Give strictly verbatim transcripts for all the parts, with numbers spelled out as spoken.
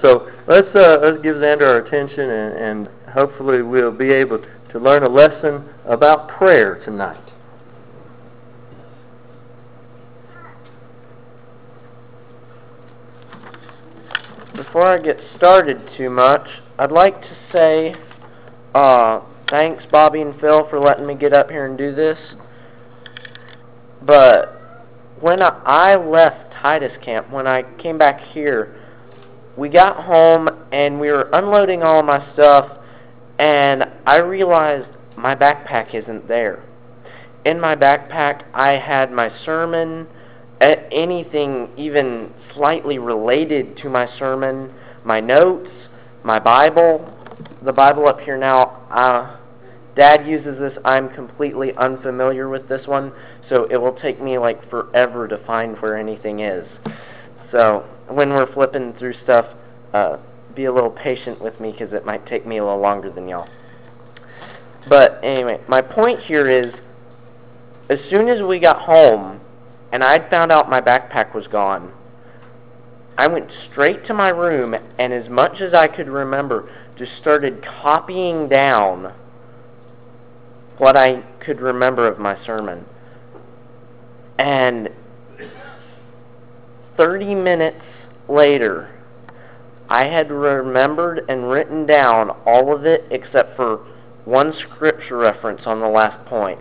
So let's uh, let's give Xander our attention, and, and hopefully we'll be able to learn a lesson about prayer tonight. Before I get started too much, I'd like to say uh, thanks, Bobby and Phil, for letting me get up here and do this. But when I, I left Titus Camp, when I came back here, we got home and we were unloading all my stuff, and I realized my backpack isn't there. In my backpack, I had my sermon, anything even slightly related to my sermon, my notes, my Bible. The Bible up here now, uh, Dad uses this. I'm completely unfamiliar with this one, so it will take me like forever to find where anything is. So when we're flipping through stuff, uh, be a little patient with me because it might take me a little longer than y'all. But anyway, my point here is, as soon as we got home and I'd found out my backpack was gone, I went straight to my room and, as much as I could remember, just started copying down what I could remember of my sermon. And thirty minutes later, I had remembered and written down all of it except for one scripture reference on the last point.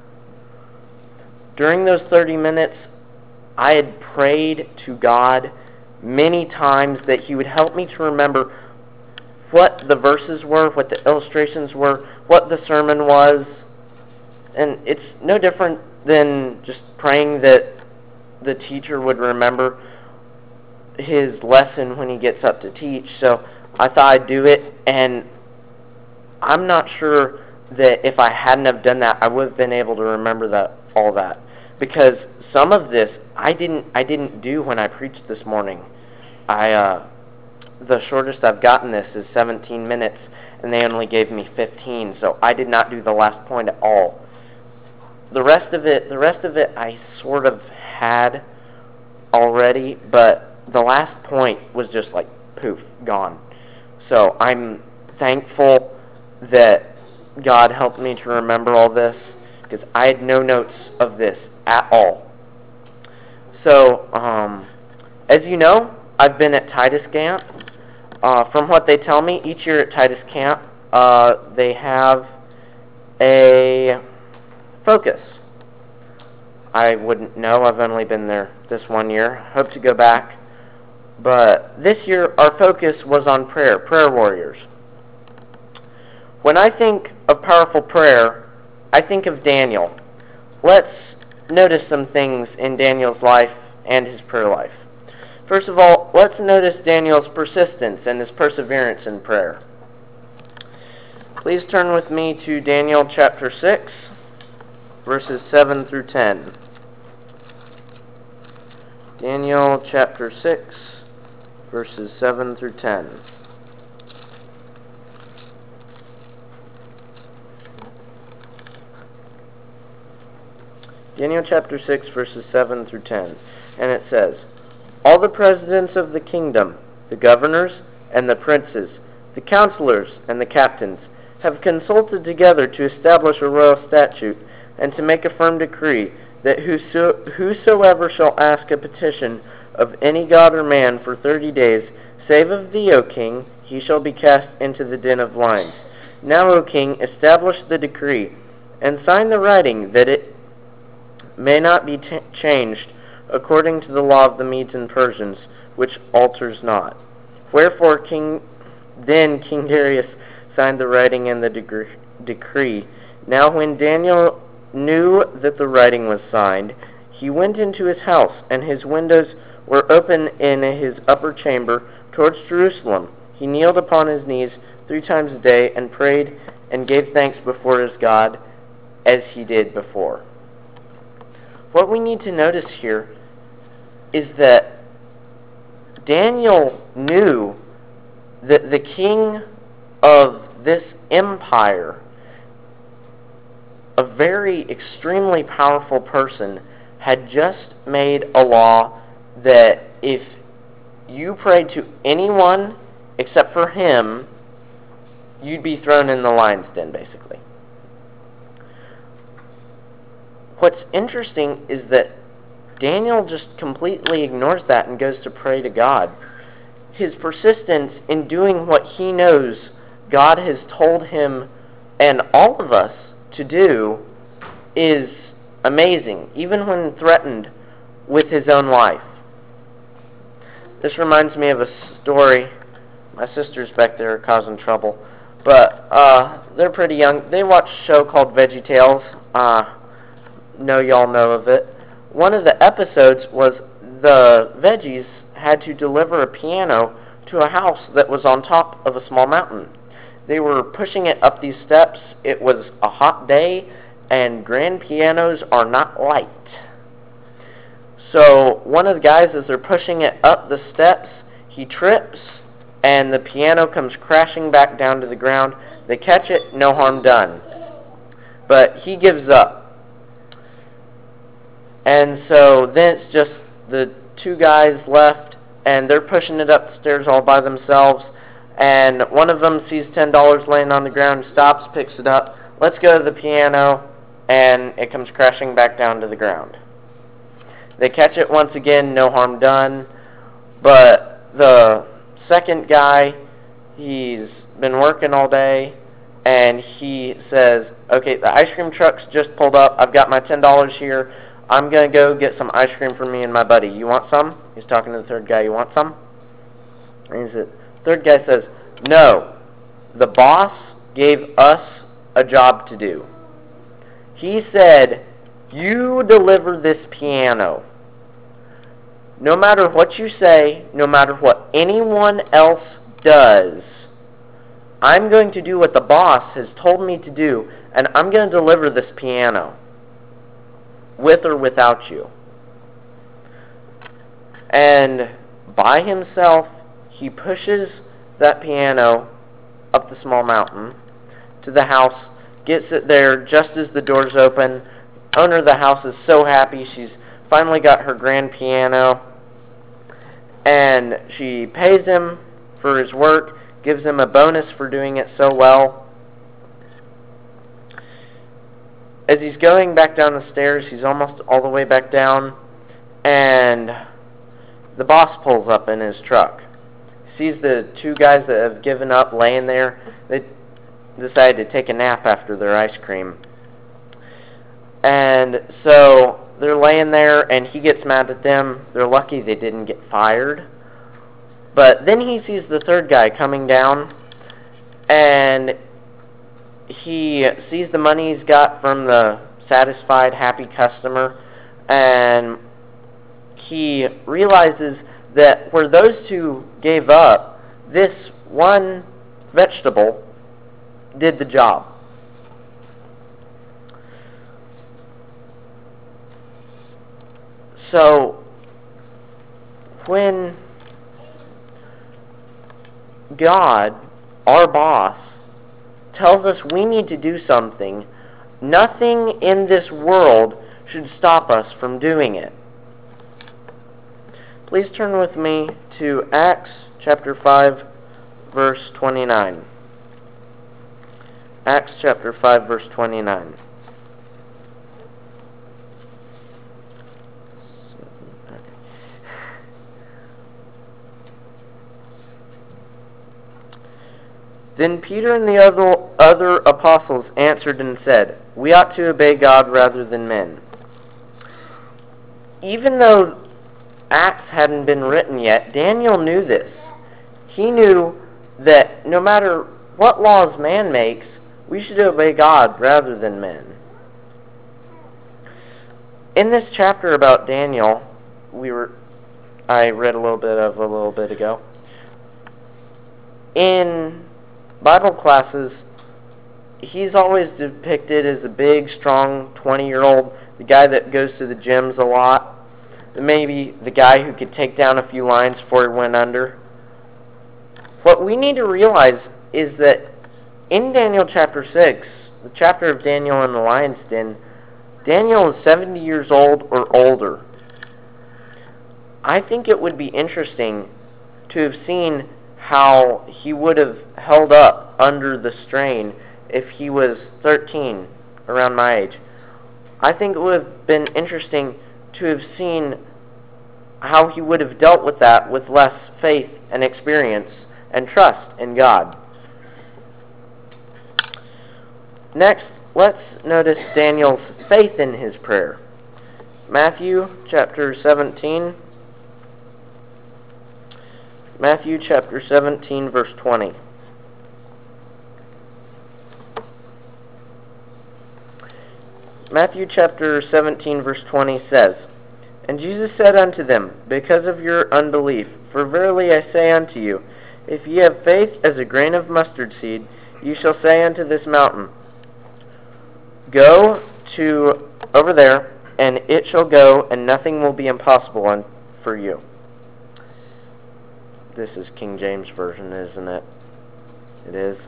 During those thirty minutes, I had prayed to God many times that He would help me to remember what the verses were, what the illustrations were, what the sermon was. And it's no different than just praying that the teacher would remember his lesson when he gets up to teach. So I thought I'd do it, and I'm not sure that if I hadn't have done that, I would have been able to remember that all that. Because some of this I didn't I didn't do when I preached this morning. I uh, the shortest I've gotten this is seventeen minutes, and they only gave me fifteen, so I did not do the last point at all. The rest of it, the rest of it, I sort of had already, but the last point was just like poof, gone. So I'm thankful that God helped me to remember all this, because I had no notes of this at all. So, um, as you know, I've been at Titus Camp. Uh, from what they tell me, each year at Titus Camp, uh, they have a focus. I wouldn't know. I've only been there this one year. Hope to go back. But this year, our focus was on prayer, prayer warriors. When I think of powerful prayer, I think of Daniel. Let's notice some things in Daniel's life and his prayer life. First of all, let's notice Daniel's persistence and his perseverance in prayer. Please turn with me to Daniel chapter six, verses seven through ten. Daniel chapter six, verses seven through ten. Daniel chapter six, verses seven through ten. And it says, "All the presidents of the kingdom, the governors and the princes, the counselors and the captains, have consulted together to establish a royal statute and to make a firm decree that whoso, whosoever shall ask a petition of any god or man for thirty days, save of thee, O king, he shall be cast into the den of lions. Now, O king, establish the decree, and sign the writing, that it may not be t- changed according to the law of the Medes and Persians, which alters not." Wherefore King then King Darius signed the writing and the degre- decree. Now when Daniel knew that the writing was signed, he went into his house, and his windows were open in his upper chamber towards Jerusalem. He kneeled upon his knees three times a day and prayed and gave thanks before his God, as he did before. What we need to notice here is that Daniel knew that the king of this empire, a very extremely powerful person, had just made a law that if you prayed to anyone except for him, you'd be thrown in the lion's den, basically. What's interesting is that Daniel just completely ignores that and goes to pray to God. His persistence in doing what he knows God has told him and all of us to do is amazing, even when threatened with his own life. This reminds me of a story. My sisters back there are causing trouble. But uh, they're pretty young. They watch a show called VeggieTales. Uh, know y'all know of it. One of the episodes was the veggies had to deliver a piano to a house that was on top of a small mountain. They were pushing it up these steps. It was a hot day, and grand pianos are not light. So one of the guys, as they're pushing it up the steps, he trips, and the piano comes crashing back down to the ground. They catch it, no harm done. But he gives up. And so then it's just the two guys left, and they're pushing it up the stairs all by themselves. And one of them sees ten dollars laying on the ground, stops, picks it up, lets go of the piano, and it comes crashing back down to the ground. They catch it once again, no harm done. But the second guy, he's been working all day, and he says, okay, the ice cream truck's just pulled up. I've got my ten dollars here. I'm going to go get some ice cream for me and my buddy. You want some? He's talking to the third guy. You want some? And he said, third guy says, no, the boss gave us a job to do. He said, you deliver this piano. No matter what you say, no matter what anyone else does, I'm going to do what the boss has told me to do, and I'm going to deliver this piano, with or without you. And by himself, he pushes that piano up the small mountain to the house, gets it there just as the doors open. Owner of the house is so happy. She's finally got her grand piano, and she pays him for his work, gives him a bonus for doing it so well. As he's going back down the stairs, he's almost all the way back down, and the boss pulls up in his truck. Sees the two guys that have given up laying there. They decided to take a nap after their ice cream. And so they're laying there, and he gets mad at them. They're lucky they didn't get fired. But then he sees the third guy coming down, and he sees the money he's got from the satisfied, happy customer, and he realizes that where those two gave up, this one vegetable did the job. So, when God, our boss, tells us we need to do something, nothing in this world should stop us from doing it. Please turn with me to Acts chapter five, verse twenty-nine. Acts chapter five, verse twenty-nine. Then Peter and the other, other apostles answered and said, we ought to obey God rather than men. Even though Acts hadn't been written yet, Daniel knew this. He knew that no matter what laws man makes, we should obey God rather than men. In this chapter about Daniel, we were I read a little bit of a little bit ago. In Bible classes, he's always depicted as a big, strong, twenty-year-old, the guy that goes to the gyms a lot. Maybe the guy who could take down a few lines before he went under. What we need to realize is that in Daniel chapter six, the chapter of Daniel in the lion's den, Daniel is seventy years old or older. I think it would be interesting to have seen how he would have held up under the strain if he was thirteen, around my age. I think it would have been interesting to have seen how he would have dealt with that with less faith and experience and trust in God. Next, let's notice Daniel's faith in his prayer. Matthew chapter seventeen. Matthew chapter seventeen, verse twenty. Matthew chapter seventeen, verse twenty says, And Jesus said unto them, Because of your unbelief, for verily I say unto you, if ye have faith as a grain of mustard seed, ye shall say unto this mountain, Go to over there, and it shall go, and nothing will be impossible un- for you. This is King James Version, isn't it? It is.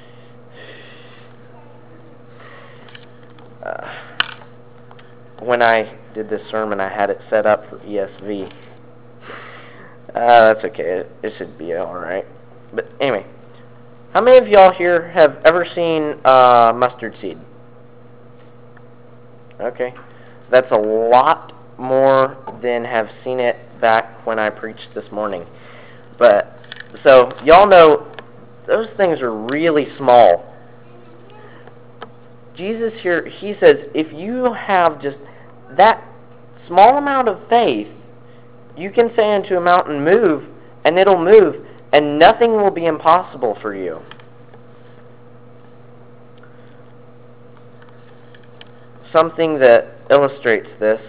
Uh, when I did this sermon, I had it set up for E S V. Uh, that's okay. It, it should be alright. But anyway, how many of y'all here have ever seen uh, mustard seed? Okay. That's a lot more than have seen it back when I preached this morning. But, so, y'all know, those things are really small. Jesus here, he says, if you have just that small amount of faith, you can say unto a mountain, move, and it'll move, and nothing will be impossible for you. Something that illustrates this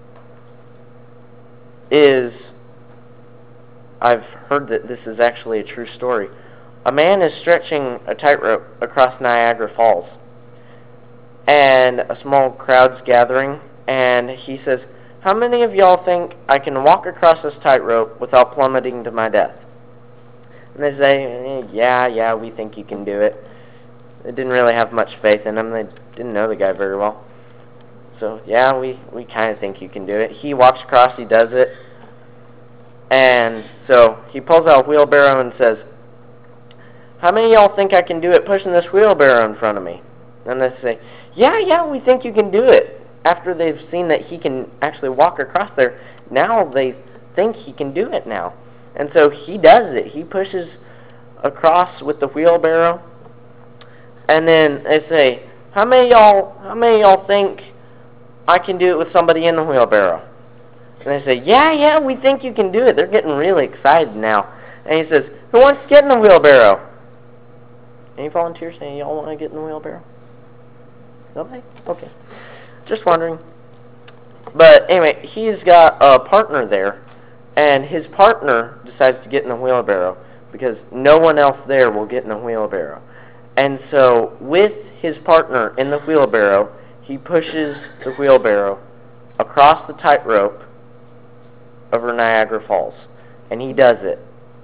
is, I've heard that this is actually a true story. A man is stretching a tightrope across Niagara Falls, and a small crowd's gathering, and he says, how many of y'all think I can walk across this tightrope without plummeting to my death? And they say, eh, yeah, yeah, we think you can do it. They didn't really have much faith in him. They didn't know the guy very well. So, yeah, we, we kind of think you can do it. He walks across, he does it. And so he pulls out a wheelbarrow and says, how many of y'all think I can do it pushing this wheelbarrow in front of me? And they say, yeah, yeah, we think you can do it. After they've seen that he can actually walk across there, now they think he can do it now. And so he does it. He pushes across with the wheelbarrow. And then they say, how many of y'all, how many of y'all think I can do it with somebody in the wheelbarrow? And they say, yeah, yeah, we think you can do it. They're getting really excited now. And he says, who wants to get in the wheelbarrow? Any volunteers saying y'all want to get in the wheelbarrow? Nobody? Okay. Just wondering. But anyway, he's got a partner there, and his partner decides to get in the wheelbarrow because no one else there will get in the wheelbarrow. And so with his partner in the wheelbarrow, he pushes the wheelbarrow across the tightrope over Niagara Falls. And he does it.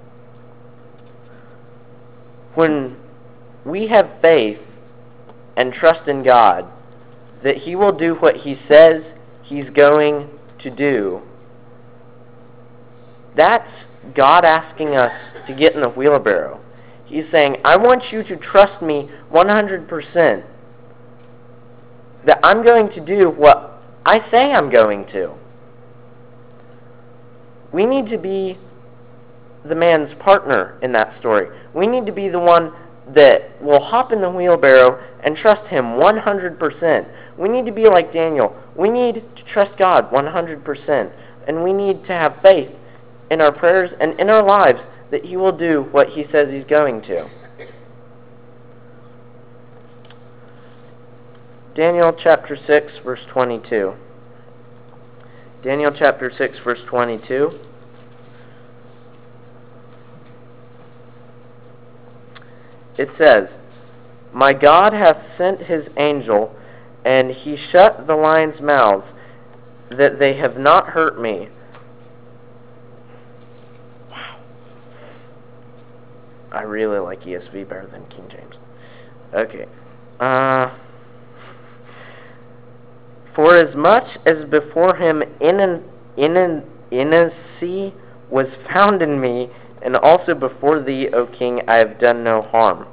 When we have faith and trust in God that he will do what he says he's going to do, that's God asking us to get in the wheelbarrow. He's saying, I want you to trust me one hundred percent that I'm going to do what I say I'm going to. We need to be the man's partner in that story. We need to be the one that will hop in the wheelbarrow and trust him one hundred percent. We need to be like Daniel. We need to trust God one hundred percent. And we need to have faith in our prayers and in our lives that he will do what he says he's going to. Daniel chapter six, verse twenty-two. Daniel chapter six, verse twenty-two. It says, My God hath sent his angel, and he shut the lions' mouths, that they have not hurt me. Wow. I really like E S V better than King James. Okay. Uh, For as much as before him in an, in an, in a sea was found in me, and also before thee, O king, I have done no harm.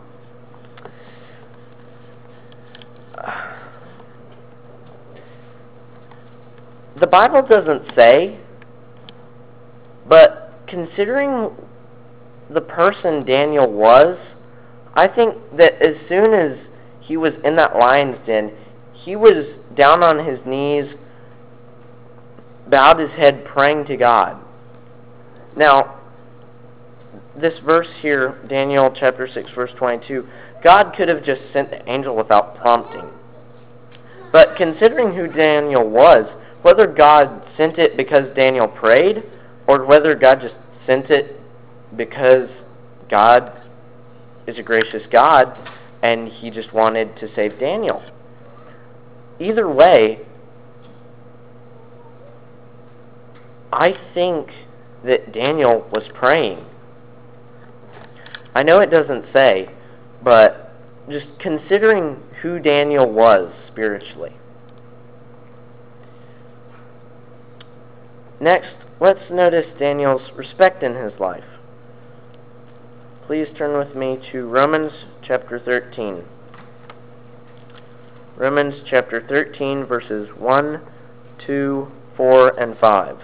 The Bible doesn't say, but considering the person Daniel was, I think that as soon as he was in that lion's den, he was down on his knees, bowed his head, praying to God. Now, this verse here, Daniel chapter six, verse twenty-two, God could have just sent the angel without prompting. But considering who Daniel was, whether God sent it because Daniel prayed, or whether God just sent it because God is a gracious God and he just wanted to save Daniel. Either way, I think that Daniel was praying. I know it doesn't say, but just considering who Daniel was spiritually. Next, let's notice Daniel's respect in his life. Please turn with me to Romans chapter thirteen. Romans chapter thirteen, verses one, two, four, and five.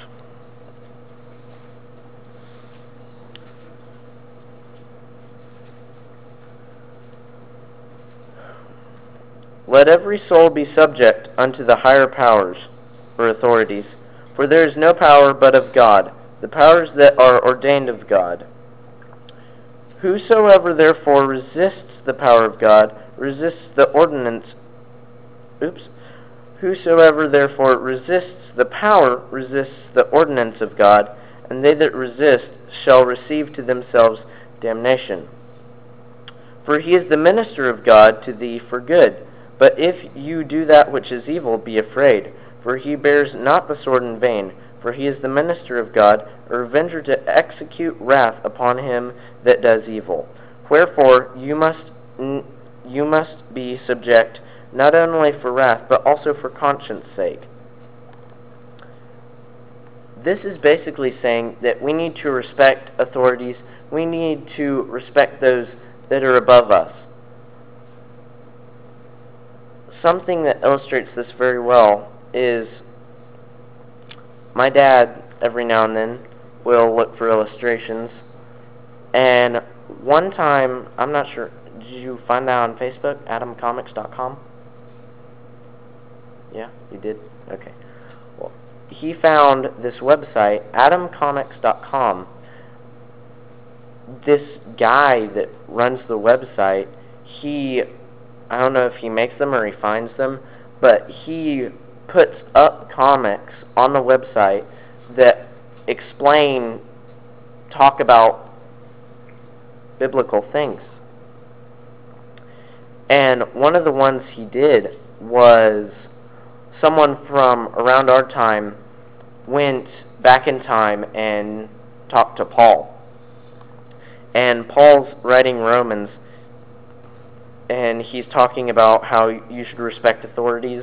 Let every soul be subject unto the higher powers or authorities, for there is no power but of God, the powers that are ordained of God. Whosoever therefore resists the power of God, resists the ordinance. Oops. Whosoever therefore resists the power, resists the ordinance of God, and they that resist shall receive to themselves damnation. For he is the minister of God to thee for good. But if you do that which is evil, be afraid, for he bears not the sword in vain, for he is the minister of God, a revenger to execute wrath upon him that does evil. Wherefore you must you must be subject, not only for wrath, but also for conscience sake. This is basically saying that we need to respect authorities. We need to respect those that are above us. Something that illustrates this very well is my dad, every now and then, will look for illustrations. And one time, I'm not sure, did you find that on Facebook, adam comics dot com? Yeah, you did? Okay. Well, he found this website, adam comics dot com. This guy that runs the website, he, I don't know if he makes them or he finds them, but he puts up comics on the website that explain, talk about biblical things. And one of the ones he did was someone from around our time went back in time and talked to Paul. And Paul's writing Romans, and he's talking about how you should respect authorities.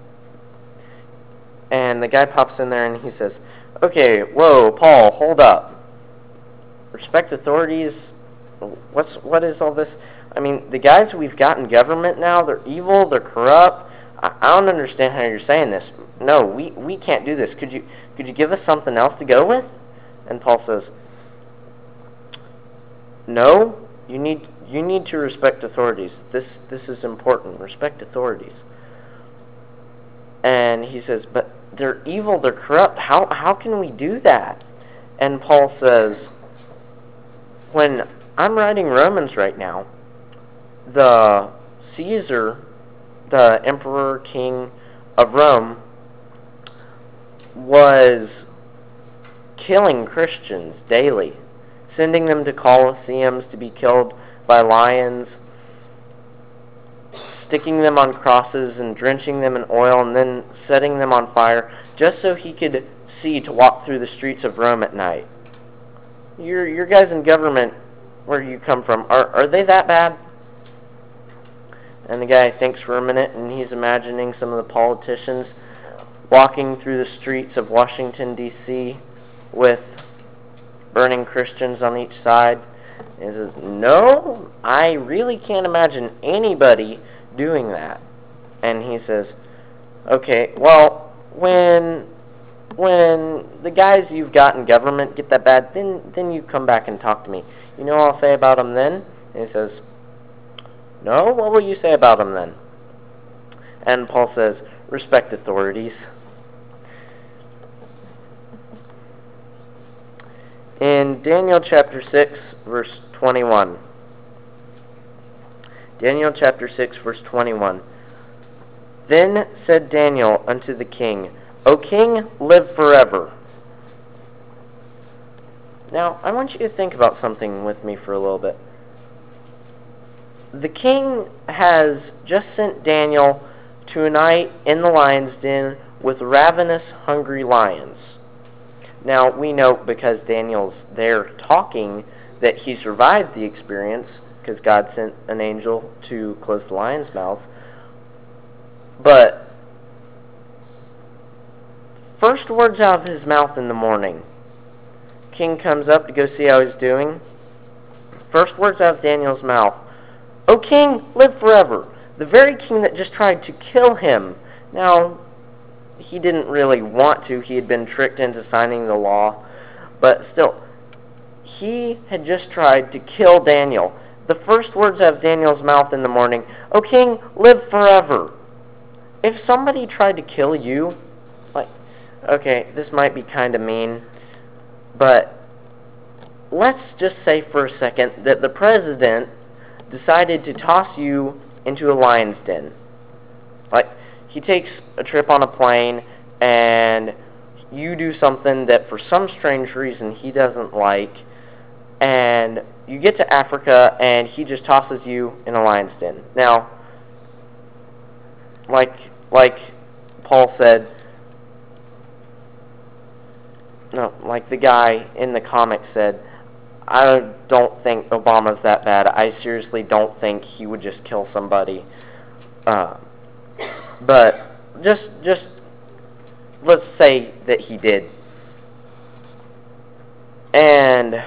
And the guy pops in there and he says, okay, whoa, Paul, hold up. Respect authorities? What's what is all this? I mean, the guys we've got in government now, they're evil, they're corrupt. I, I don't understand how you're saying this. No, we, we can't do this. Could you could you give us something else to go with? And Paul says, no, you need you need to respect authorities. This this is important. Respect authorities. And he says, but they're evil, they're corrupt. How how can we do that? And Paul says, when I'm writing Romans right now, the Caesar, the emperor king of Rome, was killing Christians daily, sending them to colosseums to be killed by lions, sticking them on crosses and drenching them in oil and then setting them on fire just so he could see to walk through the streets of Rome at night. Your your guys in government, where you come from, are are they that bad? And the guy thinks for a minute, and he's imagining some of the politicians walking through the streets of Washington, D C with burning Christians on each side. And he says, no, I really can't imagine anybody doing that. And he says, okay, well, when when the guys you've got in government get that bad, then then you come back and talk to me. You know what I'll say about them then? And he says, no, what will you say about them then? And Paul says, respect authorities. In Daniel chapter six, verse twenty-one. Daniel chapter six, verse twenty-one. Then said Daniel unto the king, O king, live forever. Now, I want you to think about something with me for a little bit. The king has just sent Daniel to a night in the lion's den with ravenous, hungry lions. Now, we know because Daniel's there talking that he survived the experience because God sent an angel to close the lion's mouth. But first words out of his mouth in the morning, king comes up to go see how he's doing. First words out of Daniel's mouth, O king, live forever. The very king that just tried to kill him. Now, he didn't really want to. He had been tricked into signing the law. But still, he had just tried to kill Daniel. The first words out of Daniel's mouth in the morning, O king, live forever. If somebody tried to kill you, like, okay, this might be kind of mean, but let's just say for a second that the president decided to toss you into a lion's den. Like, he takes a trip on a plane, and you do something that for some strange reason he doesn't like, and you get to Africa, and he just tosses you in a lion's den. Now, like, like Paul said, no, like the guy in the comic said, I don't think Obama's that bad. I seriously don't think he would just kill somebody. Uh, but just, just let's say that he did. And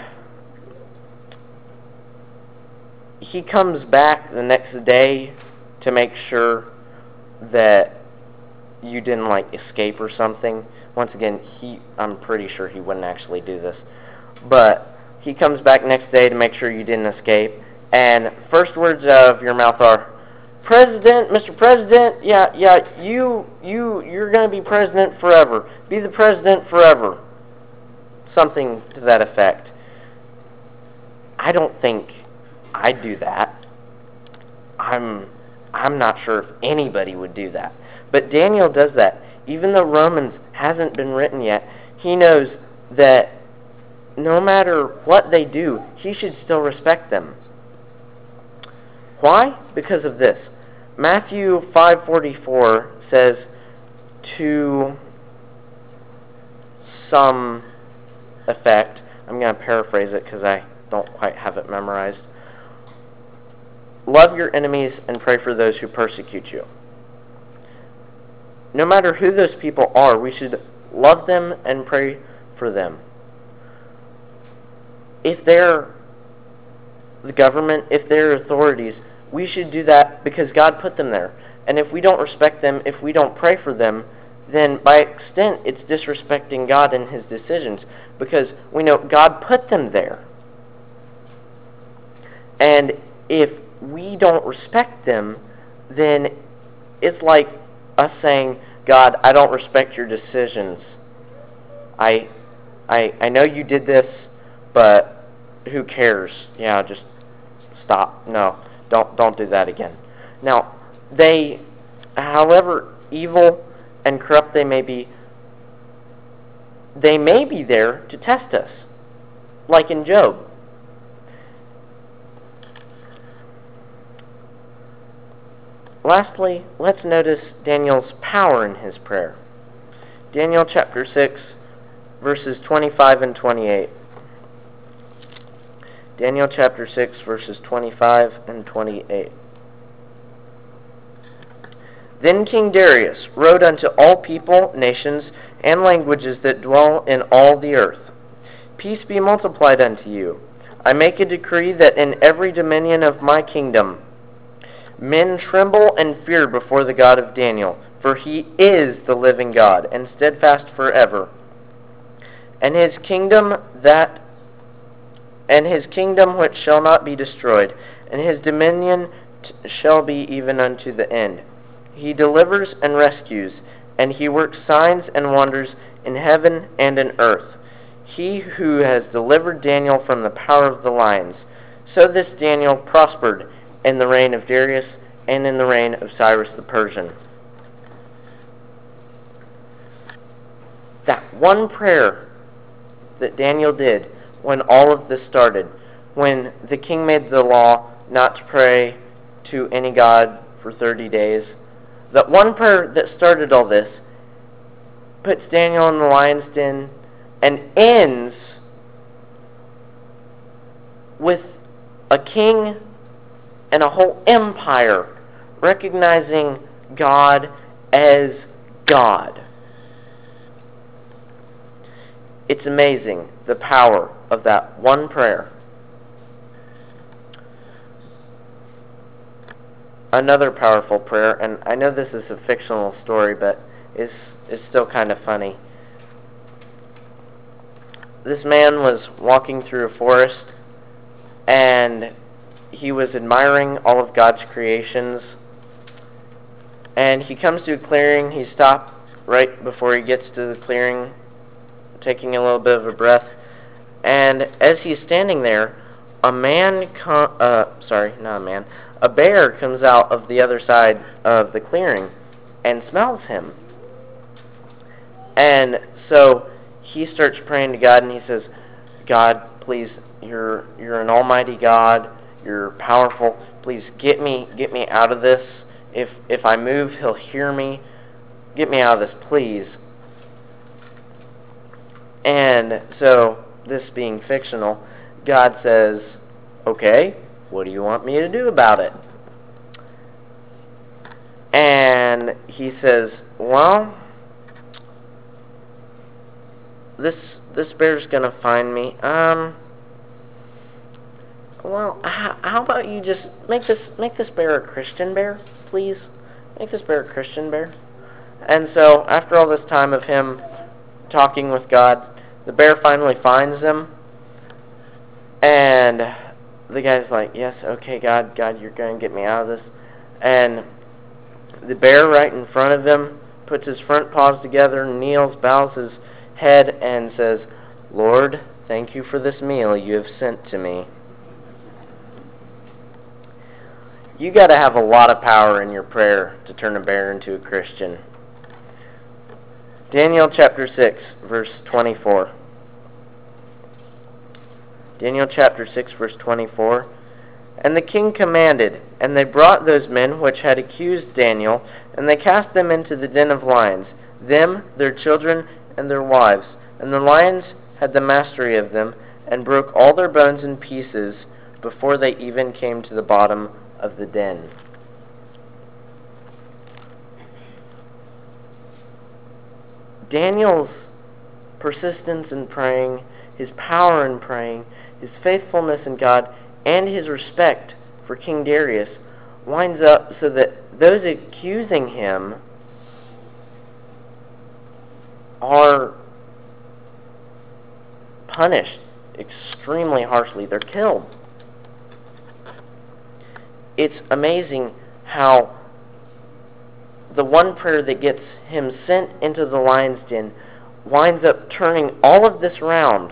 he comes back the next day to make sure that you didn't, like, escape or something. Once again, he I'm pretty sure he wouldn't actually do this. But he comes back next day to make sure you didn't escape. And first words out of your mouth are, President, Mister President, yeah, yeah, you, you, you're going to be president forever. Be the president forever. Something to that effect. I don't think I'd do that. I'm, I'm not sure if anybody would do that. But Daniel does that. Even though Romans hasn't been written yet, he knows that no matter what they do, he should still respect them. Why? Because of this. Matthew five forty-four says to some effect, I'm going to paraphrase it because I don't quite have it memorized. Love your enemies and pray for those who persecute you. No matter who those people are, we should love them and pray for them. If they're the government, if they're authorities, we should do that because God put them there. And if we don't respect them, if we don't pray for them, then by extent it's disrespecting God and His decisions because we know God put them there. And if we don't respect them, then it's like us saying, God, I don't respect your decisions. I, I, I know you did this, but who cares? Yeah, just stop. No, don't, don't do that again. Now, they, however evil and corrupt they may be, they may be there to test us, like in Job. Lastly, let's notice Daniel's power in his prayer. Daniel chapter six, verses twenty-five and twenty-eight. Daniel chapter six, verses twenty-five and twenty-eight. Then King Darius wrote unto all people, nations, and languages that dwell in all the earth, peace be multiplied unto you. I make a decree that in every dominion of my kingdom men tremble and fear before the God of Daniel, for he is the living God, and steadfast forever. And his kingdom that and his kingdom which shall not be destroyed, and his dominion t- shall be even unto the end. He delivers and rescues, and he works signs and wonders in heaven and in earth. He who has delivered Daniel from the power of the lions. So this Daniel prospered in the reign of Darius and in the reign of Cyrus the Persian. That one prayer that Daniel did when all of this started, when the king made the law not to pray to any god for thirty days, that one prayer that started all this puts Daniel in the lion's den and ends with a king and a whole empire recognizing God as God. It's amazing the power of that one prayer. Another powerful prayer, and I know this is a fictional story, but it's, it's still kind of funny. This man was walking through a forest, and he was admiring all of God's creations. And he comes to a clearing. He stopped right before he gets to the clearing, taking a little bit of a breath. And as he's standing there, a man, com- uh, sorry, not a man, a bear comes out of the other side of the clearing and smells him. And so he starts praying to God, and he says, God, please, you're you're an almighty God. You're powerful. Please get me get me out of this. If if I move, he'll hear me. Get me out of this, please. And so, this being fictional, God says, okay, what do you want me to do about it? And he says, well, this this bear's gonna find me. Um, well, how, how about you just make this make this bear a Christian bear, please? Make this bear a Christian bear. And so, after all this time of him talking with God, the bear finally finds him, and the guy's like, yes, okay, God, God, you're going to get me out of this. And the bear right in front of him puts his front paws together, kneels, bows his head, and says, Lord, thank you for this meal you have sent to me. You got to have a lot of power in your prayer to turn a bear into a Christian. Daniel chapter six, verse twenty-four. Daniel chapter six, verse twenty-four. And the king commanded, and they brought those men which had accused Daniel, and they cast them into the den of lions, them, their children, and their wives. And the lions had the mastery of them, and broke all their bones in pieces, before they even came to the bottom of the den. Daniel's persistence in praying, his power in praying, his faithfulness in God, and his respect for King Darius winds up so that those accusing him are punished extremely harshly. They're killed. It's amazing how the one prayer that gets him sent into the lion's den winds up turning all of this around.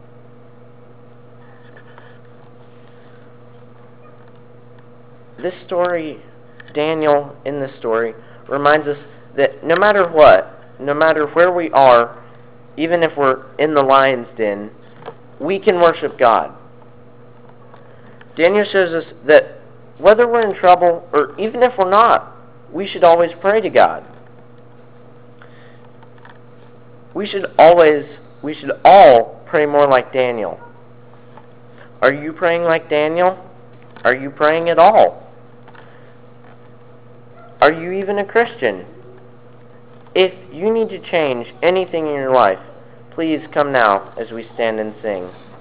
This story, Daniel in this story, reminds us that no matter what, no matter where we are, even if we're in the lion's den, we can worship God. Daniel shows us that whether we're in trouble or even if we're not, we should always pray to God. We should always, we should all pray more like Daniel. Are you praying like Daniel? Are you praying at all? Are you even a Christian? If you need to change anything in your life, Please come now as we stand and sing.